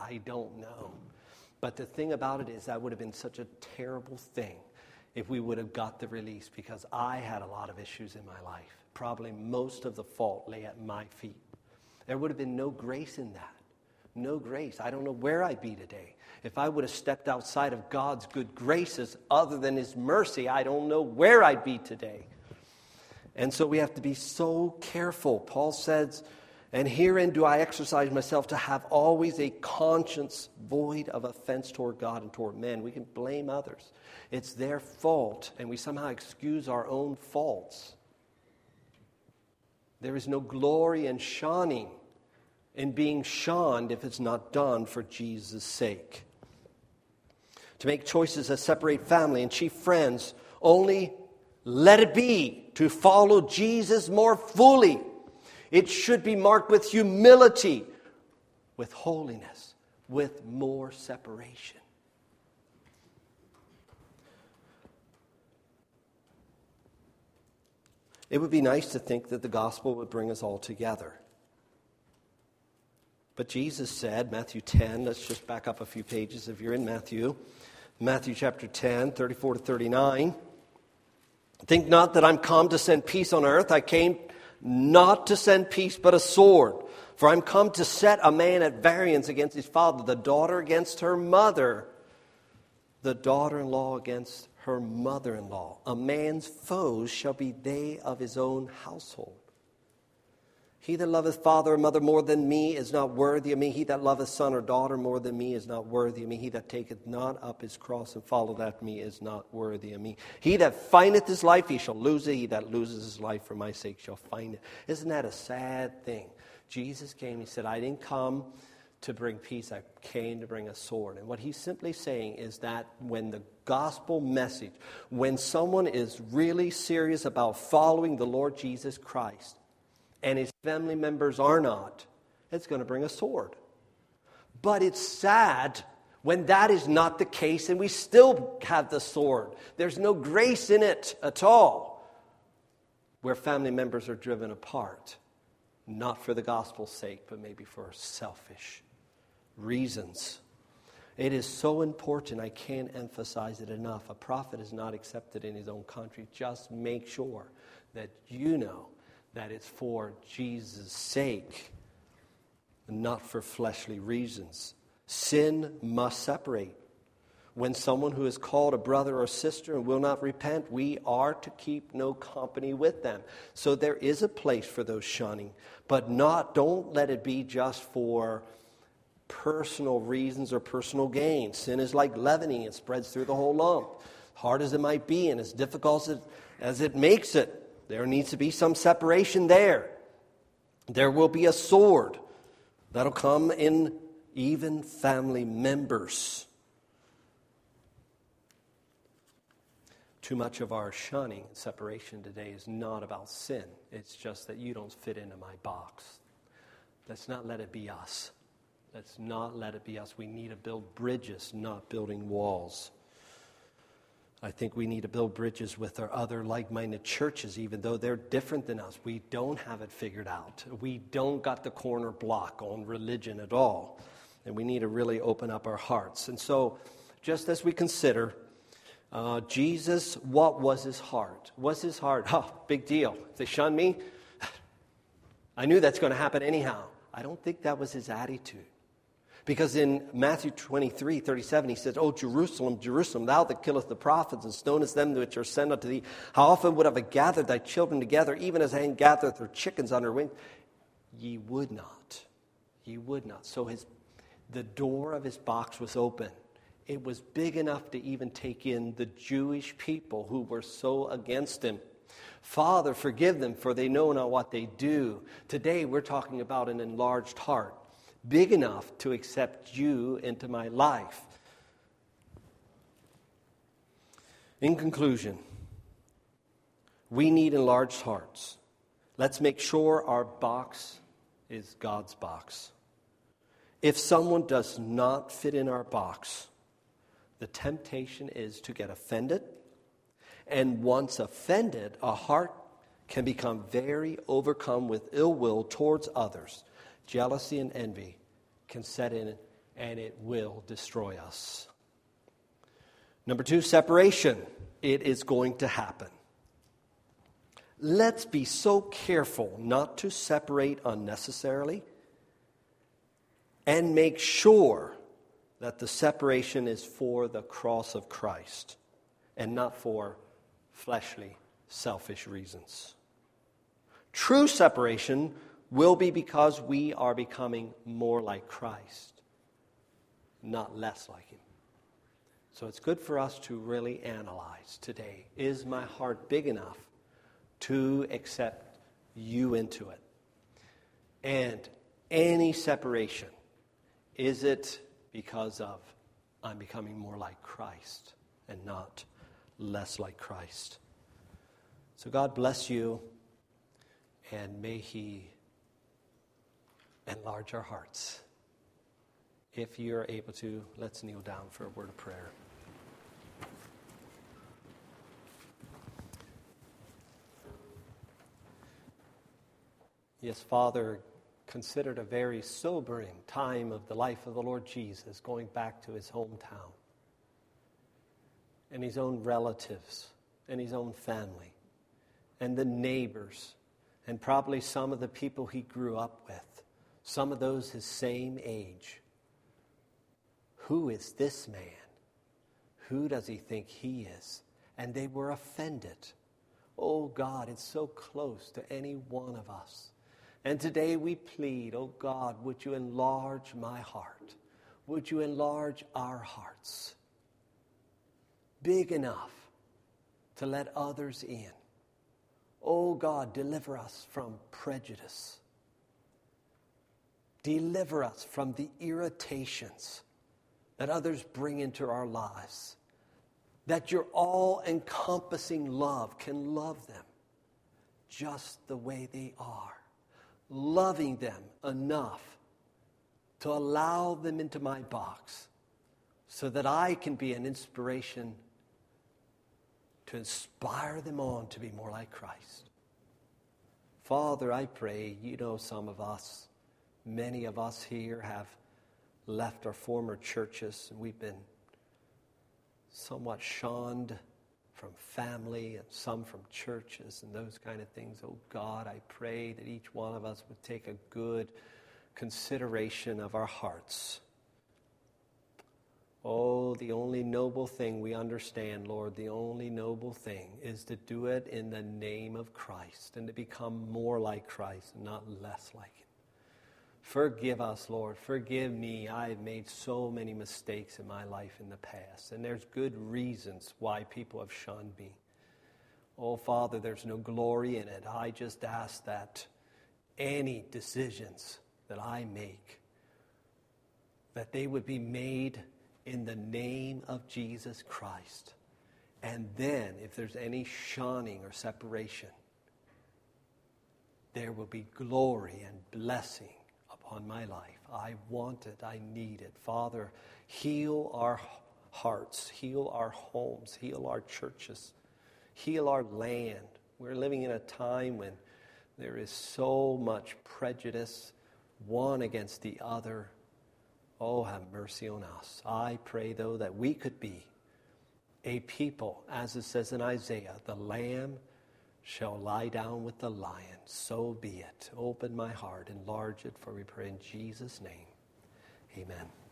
But the thing about it is that would have been such a terrible thing if we would have got the release, because I had a lot of issues in my life. Probably most of the fault lay at my feet. There would have been no grace in that. No grace. I don't know where I'd be today. If I would have stepped outside of God's good graces other than his mercy, I don't know where I'd be today. And so we have to be so careful. Paul says, and herein do I exercise myself to have always a conscience void of offense toward God and toward men. We can blame others. It's their fault, and we somehow excuse our own faults. There is no glory in shunning, in being shunned, if it's not done for Jesus' sake. To make choices that separate family and chief friends, only let it be to follow Jesus more fully. It should be marked with humility, with holiness, with more separation. It would be nice to think that the gospel would bring us all together. But Jesus said, Matthew 10, let's just back up a few pages if you're in Matthew. Matthew chapter 10, 34 to 39. Think not that I'm come to send peace on earth. I came not to send peace, but a sword. For I'm come to set a man at variance against his father, the daughter against her mother, the daughter-in-law against her mother-in-law. A man's foes shall be they of his own household. He that loveth father or mother more than me is not worthy of me. He that loveth son or daughter more than me is not worthy of me. He that taketh not up his cross and followeth after me is not worthy of me. He that findeth his life, he shall lose it. He that loses his life for my sake shall find it. Isn't that a sad thing? Jesus came, he said, I didn't come to bring peace, I came to bring a sword. And what he's simply saying is that when the gospel message, when someone is really serious about following the Lord Jesus Christ, and his family members are not, it's going to bring a sword. But it's sad when that is not the case and we still have the sword. There's no grace in it at all. Where family members are driven apart, not for the gospel's sake, but maybe for selfish reasons. It is so important, I can't emphasize it enough. A prophet is not accepted in his own country. Just make sure that you know that it's for Jesus' sake, and not for fleshly reasons. Sin must separate. When someone who is called a brother or sister and will not repent, we are to keep no company with them. So there is a place for those shunning, but don't let it be just for personal reasons or personal gain. Sin is like leavening. It spreads through the whole lump. Hard as it might be and as difficult as it makes it, there needs to be some separation there. There will be a sword that'll come in even family members. Too much of our shunning and separation today is not about sin. It's just that you don't fit into my box. Let's not let it be us. Let's not let it be us. We need to build bridges, not building walls. I think we need to build bridges with our other like-minded churches, even though they're different than us. We don't have it figured out. We don't got the corner block on religion at all. And we need to really open up our hearts. And so, just as we consider Jesus, what was his heart? Was his heart, big deal. If they shun me, I knew that's going to happen anyhow. I don't think that was his attitude. Because in Matthew 23:37, he says, O Jerusalem, Jerusalem, thou that killest the prophets and stonest them which are sent unto thee, how often would I have gathered thy children together, even as a hen gathereth her chickens under her wing? Ye would not. Ye would not. So the door of his box was open. It was big enough to even take in the Jewish people who were so against him. Father, forgive them, for they know not what they do. Today, we're talking about an enlarged heart. Big enough to accept you into my life. In conclusion, we need enlarged hearts. Let's make sure our box is God's box. If someone does not fit in our box, the temptation is to get offended. And once offended, a heart can become very overcome with ill will towards others. Jealousy and envy can set in and it will destroy us. Number 2, separation. It is going to happen. Let's be so careful not to separate unnecessarily and make sure that the separation is for the cross of Christ and not for fleshly, selfish reasons. True separation will be because we are becoming more like Christ, not less like him. So it's good for us to really analyze today. Is my heart big enough to accept you into it? And any separation, is it because of I'm becoming more like Christ and not less like Christ? So God bless you, and may he enlarge our hearts. If you're able to, let's kneel down for a word of prayer. Yes, Father, considered a very sobering time of the life of the Lord Jesus, going back to his hometown and his own relatives and his own family and the neighbors and probably some of the people he grew up with, some of those his same age. Who is this man? Who does he think he is? And they were offended. Oh God, it's so close to any one of us. And today we plead, oh God, would you enlarge my heart? Would you enlarge our hearts? Big enough to let others in. Oh God, deliver us from prejudice. Deliver us from the irritations that others bring into our lives. That your all-encompassing love can love them just the way they are. Loving them enough to allow them into my box so that I can be an inspiration to inspire them on to be more like Christ. Father, I pray, you know some of us, many of us here have left our former churches and we've been somewhat shunned from family and some from churches and those kind of things. Oh God, I pray that each one of us would take a good consideration of our hearts. Oh, the only noble thing we understand, Lord, the only noble thing is to do it in the name of Christ and to become more like Christ and not less like him. Forgive us, Lord. Forgive me. I have made so many mistakes in my life in the past, and there's good reasons why people have shunned me. Oh, Father, there's no glory in it. I just ask that any decisions that I make, that they would be made in the name of Jesus Christ. And then, if there's any shunning or separation, there will be glory and blessing upon my life. I want it. I need it. Father, heal our hearts. Heal our homes. Heal our churches. Heal our land. We're living in a time when there is so much prejudice, one against the other. Oh, have mercy on us. I pray, though, that we could be a people, as it says in Isaiah, the lamb shall lie down with the lion. So be it. Open my heart, enlarge it, for we pray in Jesus' name. Amen.